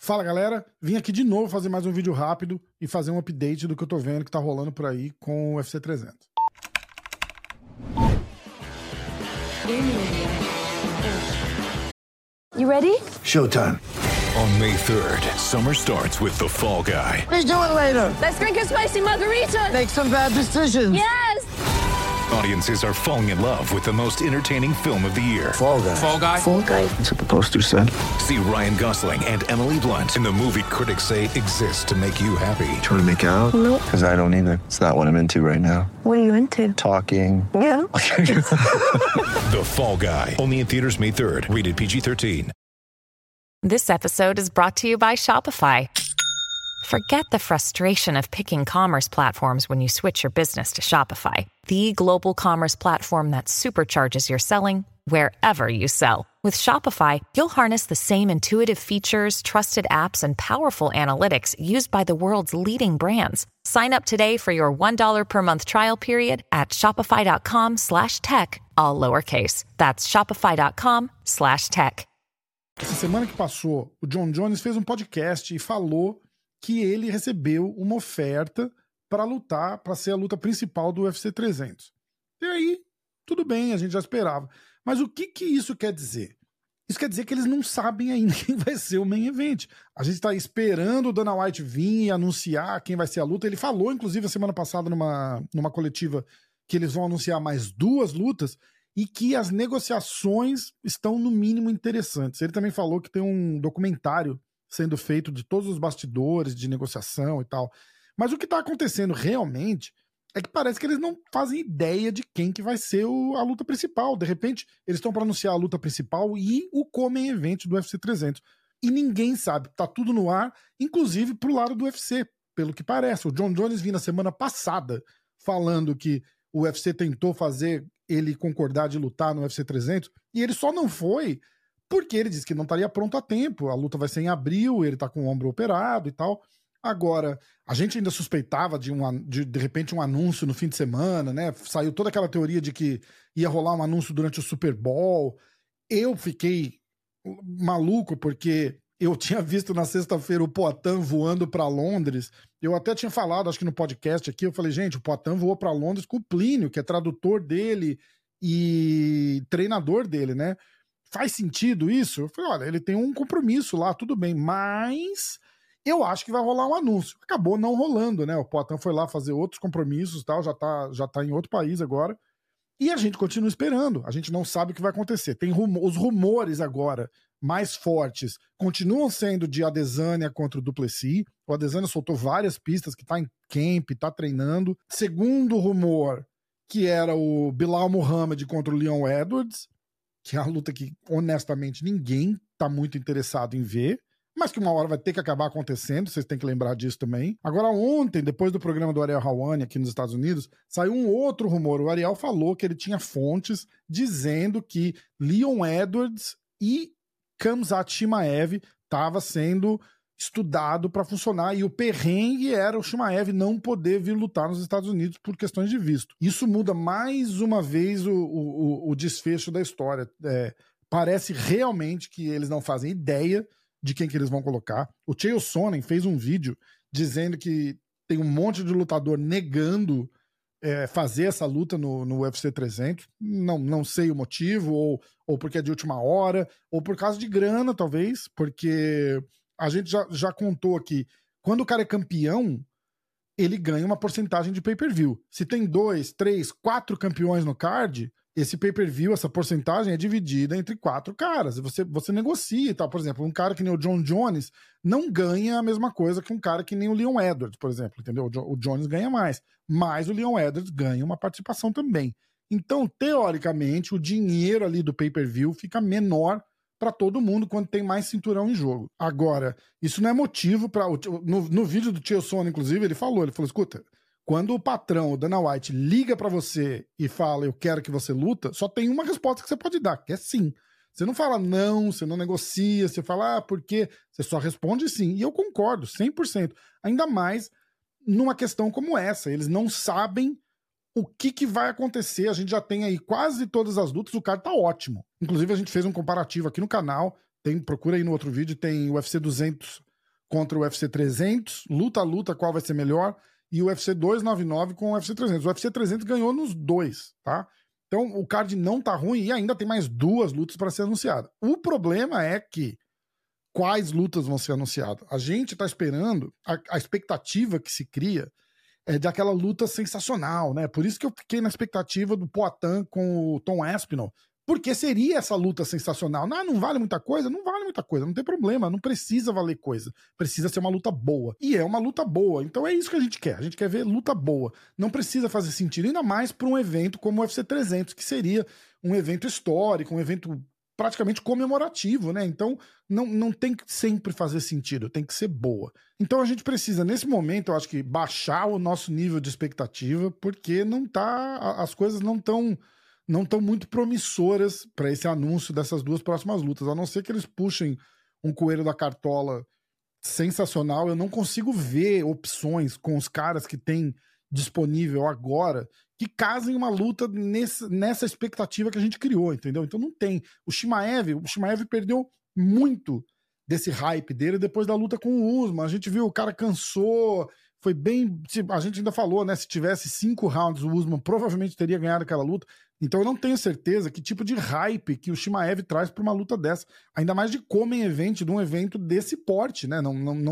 Fala galera, vim aqui de novo fazer mais um vídeo rápido e fazer um update do que eu tô vendo que tá rolando por aí com o UFC 300. You ready? Showtime. On May 3rd, summer starts with The Fall Guy. Let's do it later. Let's drink a spicy margarita. Make some bad decisions. Yes! Audiences are falling in love with the most entertaining film of the year. Fall guy. Fall Guy? Fall guy. That's what the poster said. See Ryan Gosling and Emily Blunt in the movie critics say exists to make you happy. Trying to make it out? Nope. Because I don't either. It's not what I'm into right now. What are you into? Talking. Yeah. The Fall Guy. Only in theaters May 3rd. Rated PG-13. This episode is brought to you by Shopify. Forget the frustration of picking commerce platforms when you switch your business to Shopify, the global commerce platform that supercharges your selling wherever you sell. With Shopify, you'll harness the same intuitive features, trusted apps, and powerful analytics used by the world's leading brands. Sign up today for your $1 per month trial period at shopify.com/tech, all lowercase. That's shopify.com/tech. Essa semana que passou, o Jon Jones fez um podcast e falou que ele recebeu uma oferta para lutar, para ser a luta principal do UFC 300. E aí, tudo bem, a gente já esperava. Mas o que isso quer dizer? Isso quer dizer que eles não sabem ainda quem vai ser o main event. A gente está esperando o Dana White vir e anunciar quem vai ser a luta. Ele falou, inclusive, a semana passada, numa coletiva, que eles vão anunciar mais 2 lutas e que as negociações estão, no mínimo, interessantes. Ele também falou que tem um documentário sendo feito de todos os bastidores de negociação e tal. Mas o que está acontecendo realmente é que parece que eles não fazem ideia de quem que vai ser a luta principal. De repente, eles estão para anunciar a luta principal e o co-main event do UFC 300. E ninguém sabe, tá tudo no ar, inclusive pro lado do UFC, pelo que parece. O Jon Jones vinha na semana passada falando que o UFC tentou fazer ele concordar de lutar no UFC 300 e ele só não foi porque ele disse que não estaria pronto a tempo. A luta vai ser em abril, ele tá com o ombro operado e tal. Agora, a gente ainda suspeitava de repente um anúncio no fim de semana, né? Saiu toda aquela teoria de que ia rolar um anúncio durante o Super Bowl. Eu fiquei maluco porque eu tinha visto na sexta-feira o Poatan voando para Londres. Eu até tinha falado, acho que no podcast aqui, eu falei, gente, o Poatan voou para Londres com o Plínio, que é tradutor dele e treinador dele, né? Faz sentido isso? Eu falei, olha, ele tem um compromisso lá, tudo bem, mas eu acho que vai rolar um anúncio. Acabou não rolando, né? O Poatan foi lá fazer outros compromissos e tal, já tá em outro país agora. E a gente continua esperando, a gente não sabe o que vai acontecer. Tem os rumores agora mais fortes continuam sendo de Adesanya contra o Du Plessis. O Adesanya soltou várias pistas que tá em camp, tá treinando. Segundo rumor, que era o Bilal Muhammad contra o Leon Edwards, que é uma luta que, honestamente, ninguém tá muito interessado em ver, mas que uma hora vai ter que acabar acontecendo, vocês têm que lembrar disso também. Agora, ontem, depois do programa do Ariel Helwani aqui nos Estados Unidos, saiu um outro rumor. O Ariel falou que ele tinha fontes dizendo que Leon Edwards e Khamzat Chimaev estava sendo estudado para funcionar, e o perrengue era o Chimaev não poder vir lutar nos Estados Unidos por questões de visto. Isso muda mais uma vez o desfecho da história. Parece realmente que eles não fazem ideia de quem que eles vão colocar. O Chael Sonnen fez um vídeo dizendo que tem um monte de lutador negando fazer essa luta no UFC 300. Não sei o motivo, ou porque é de última hora, ou por causa de grana, talvez, porque a gente já contou aqui, quando o cara é campeão, ele ganha uma porcentagem de pay-per-view. Se tem 2, 3, 4 campeões no card, esse pay-per-view, essa porcentagem é dividida entre 4 caras. Você negocia e tal. Por exemplo, um cara que nem o Jon Jones não ganha a mesma coisa que um cara que nem o Leon Edwards, por exemplo, entendeu? O Jones ganha mais, mas o Leon Edwards ganha uma participação também. Então, teoricamente, o dinheiro ali do pay-per-view fica menor para todo mundo quando tem mais cinturão em jogo. Agora, isso não é motivo para... No vídeo do Chael Sonnen, inclusive, ele falou, escuta, quando o patrão, o Dana White, liga para você e fala, eu quero que você luta, só tem uma resposta que você pode dar, que é sim. Você não fala não, você não negocia, você fala, por quê? Você só responde sim. E eu concordo, 100%. Ainda mais numa questão como essa. Eles não sabem o que vai acontecer. A gente já tem aí quase todas as lutas, o card tá ótimo. Inclusive, a gente fez um comparativo aqui no canal, procura aí no outro vídeo, tem o UFC 200 contra o UFC 300, luta a luta, qual vai ser melhor, e o UFC 299 com o UFC 300. O UFC 300 ganhou nos dois, tá? Então o card não tá ruim e ainda tem mais 2 lutas para ser anunciadas. O problema é que quais lutas vão ser anunciadas? A gente tá esperando, a expectativa que se cria é de aquela luta sensacional, né? Por isso que eu fiquei na expectativa do Poatan com o Tom Aspinall, porque seria essa luta sensacional. Não vale muita coisa? Não vale muita coisa, não tem problema, não precisa valer coisa. Precisa ser uma luta boa. E é uma luta boa, então é isso que a gente quer ver luta boa. Não precisa fazer sentido, ainda mais para um evento como o UFC 300, que seria um evento histórico, um evento praticamente comemorativo, né? Então não tem que sempre fazer sentido, tem que ser boa. Então a gente precisa, nesse momento, eu acho que baixar o nosso nível de expectativa, porque as coisas não estão muito promissoras para esse anúncio dessas 2 próximas lutas, a não ser que eles puxem um coelho da cartola sensacional. Eu não consigo ver opções com os caras que tem disponível agora que casem uma luta nessa expectativa que a gente criou, entendeu? Então não tem. O Chimaev perdeu muito desse hype dele depois da luta com o Usman. A gente viu, o cara cansou, foi bem... A gente ainda falou, né? Se tivesse 5 rounds, o Usman provavelmente teria ganhado aquela luta. Então eu não tenho certeza que tipo de hype que o Chimaev traz para uma luta dessa. Ainda mais de main event, de um evento desse porte, né? Não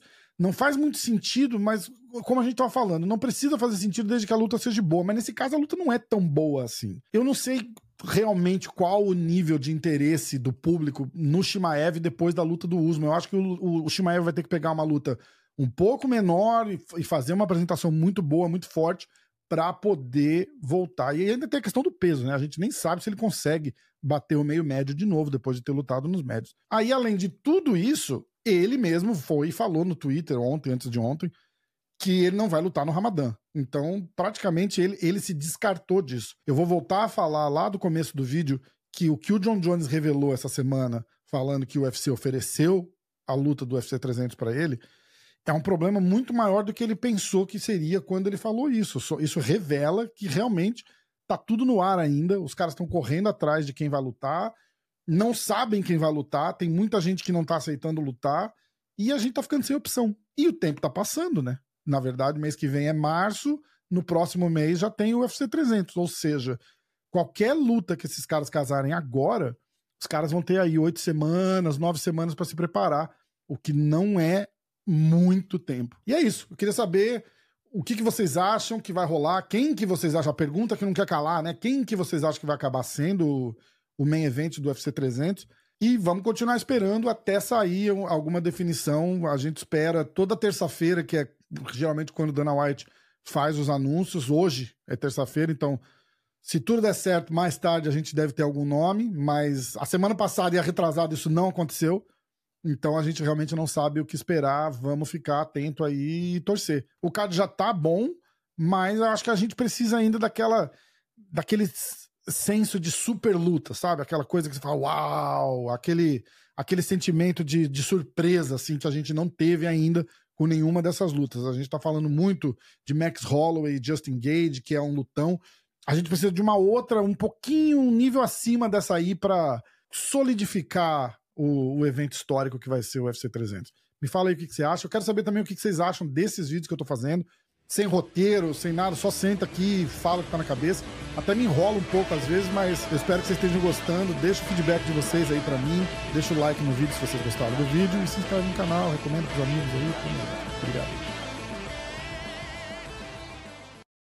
faz muito sentido, mas como a gente tava falando, não precisa fazer sentido desde que a luta seja boa. Mas nesse caso a luta não é tão boa assim. Eu não sei realmente qual o nível de interesse do público no Chimaev depois da luta do Usman. Eu acho que o Chimaev vai ter que pegar uma luta um pouco menor e fazer uma apresentação muito boa, muito forte, para poder voltar. E ainda tem a questão do peso, né? A gente nem sabe se ele consegue bater o meio médio de novo depois de ter lutado nos médios. Aí, além de tudo isso, ele mesmo foi e falou no Twitter antes de ontem, que ele não vai lutar no Ramadã. Então, praticamente, ele se descartou disso. Eu vou voltar a falar lá do começo do vídeo que o John Jones revelou essa semana, falando que o UFC ofereceu a luta do UFC 300 para ele, é um problema muito maior do que ele pensou que seria quando ele falou isso. Isso revela que realmente tá tudo no ar ainda, os caras estão correndo atrás de quem vai lutar, não sabem quem vai lutar, tem muita gente que não tá aceitando lutar, e a gente tá ficando sem opção. E o tempo tá passando, né? Na verdade, mês que vem é março, no próximo mês já tem o UFC 300, ou seja, qualquer luta que esses caras casarem agora, os caras vão ter aí 8 semanas, 9 semanas para se preparar, o que não é muito tempo. E é isso, eu queria saber o que vocês acham que vai rolar, quem que vocês acham, a pergunta que não quer calar, né? Quem que vocês acham que vai acabar sendo o main event do UFC 300? E vamos continuar esperando até sair alguma definição. A gente espera toda terça-feira, que é geralmente quando Dana White faz os anúncios. Hoje é terça-feira, então se tudo der certo, mais tarde a gente deve ter algum nome, mas a semana passada e a retrasada isso não aconteceu. Então a gente realmente não sabe o que esperar, vamos ficar atento aí e torcer. O card já tá bom, mas eu acho que a gente precisa ainda daquele senso de super luta, sabe? Aquela coisa que você fala, uau, aquele sentimento de surpresa, assim, que a gente não teve ainda com nenhuma dessas lutas. A gente tá falando muito de Max Holloway e Justin Gage, que é um lutão. A gente precisa de uma outra, um pouquinho, um nível acima dessa aí pra solidificar o evento histórico que vai ser o UFC 300. Me fala aí o que você acha. Eu quero saber também o que vocês acham desses vídeos que eu tô fazendo. Sem roteiro, sem nada, só senta aqui e fala o que tá na cabeça. Até me enrola um pouco às vezes, mas eu espero que vocês estejam gostando. Deixa o feedback de vocês aí pra mim. Deixa o like no vídeo se vocês gostaram do vídeo. E se inscreve no canal, recomenda pros amigos aí. Obrigado.